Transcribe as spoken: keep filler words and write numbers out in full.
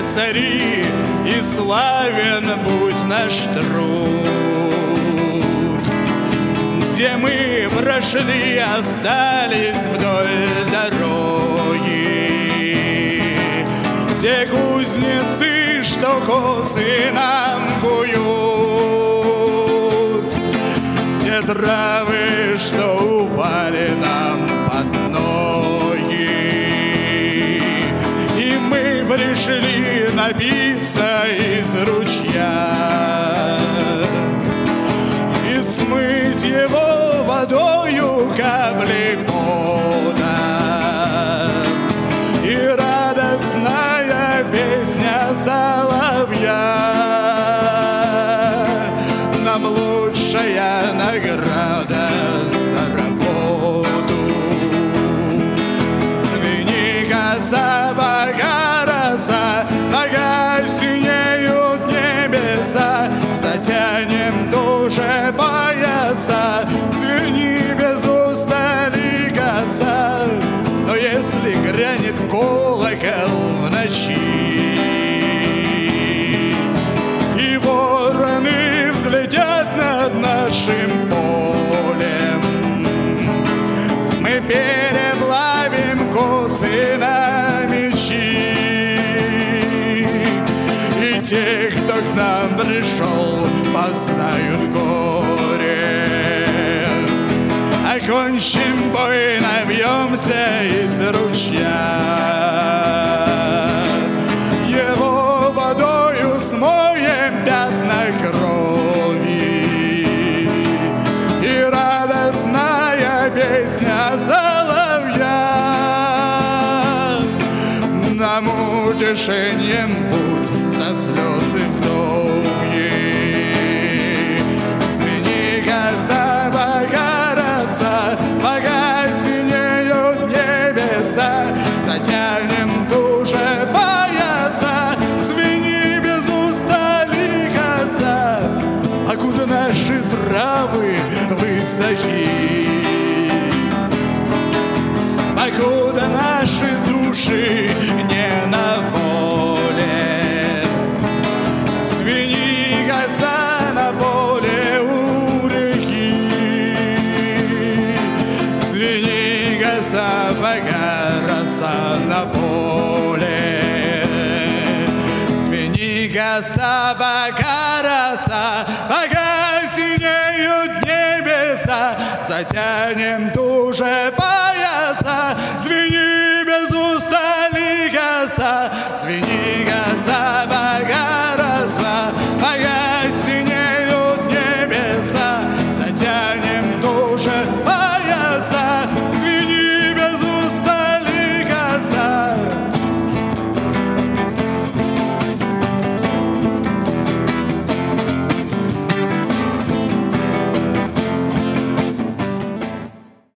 косари, и славен будь наш труд. Где мы прошли, остались вдоль дороги, те кузнецы, что косы нам куют, те травы, что упали нам под ноги. И мы пришли напиться из ручья и смыть его водою капли пота. И радостная песня соловья нам лучшая награда за работу. Звени коса, пока роса, пока синеют небеса, затянем тоже пояса. Звени без устали коса, но если грянет колокол в ночи, и вороны взлетят над нашим полем, мы переплавим косы на мечи. И те, кто к нам пришел, познают горе. Окончим бой, набьемся из ручья, его водою смоем пятна крови. И радостная песня соловья нам утешением путь за слезы вдовьи. Звени коса, пока роса, пока синеют небеса, затянем туже пояса. Звени без устали коса, покуда наши травы высоки, покуда наши души не на воле. Звени коса на поле у реки, звени коса, пока роса на поле. Звени коса, пока роса, пока синеют небеса, затянем туже пояса. Звени